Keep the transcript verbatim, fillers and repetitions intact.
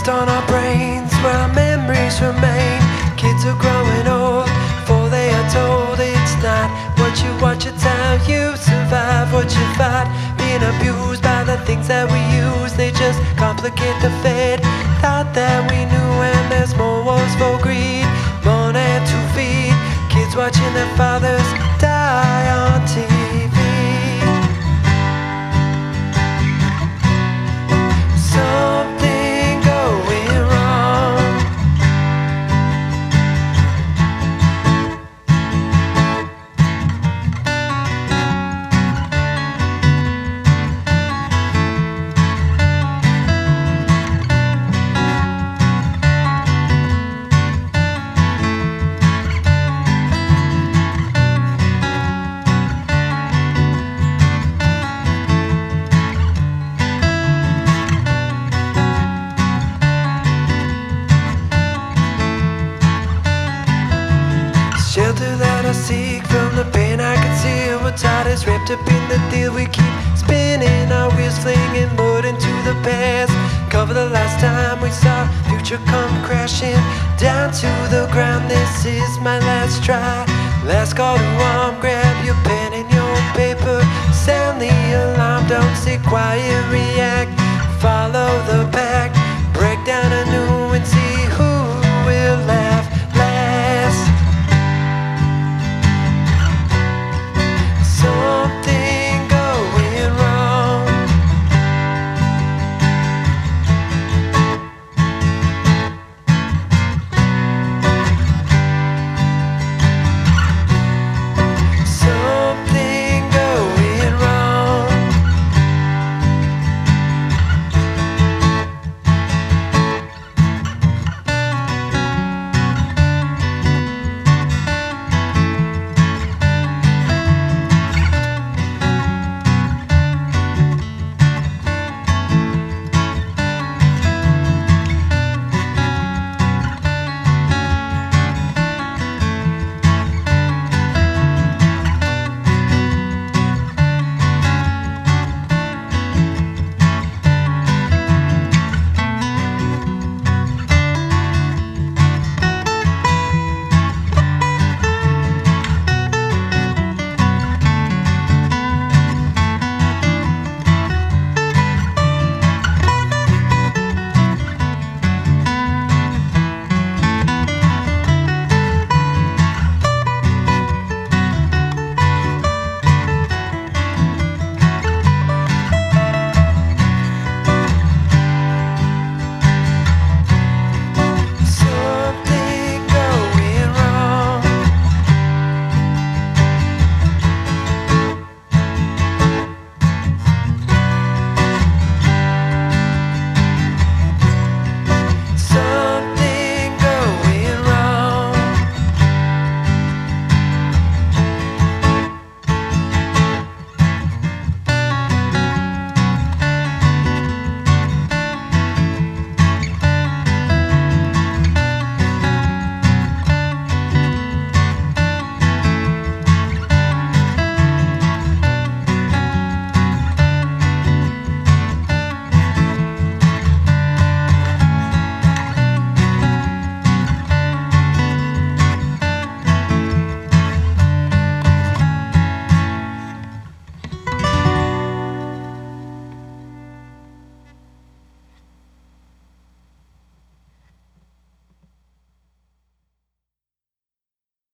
left on our brains where our memories remain. Kids are growing old before they are told it's not what you watch, it's how you survive what you fight. Being abused by the things that we use, they just complicate the fate. Thought that we knew, and there's more wars for greed, born and to feed. Kids watching their fathers die on T V. Something going wrong. Shelter that I seek from the pain I conceal. What's hot is wrapped up in the deal. We keep spinning our wheels, flinging mud into the past. Cover the last time we saw future come crashing down to the ground. This is my last try, last call to arm. Grab your pen and your paper, sound the alarm. Don't stay quiet, react, follow the pack.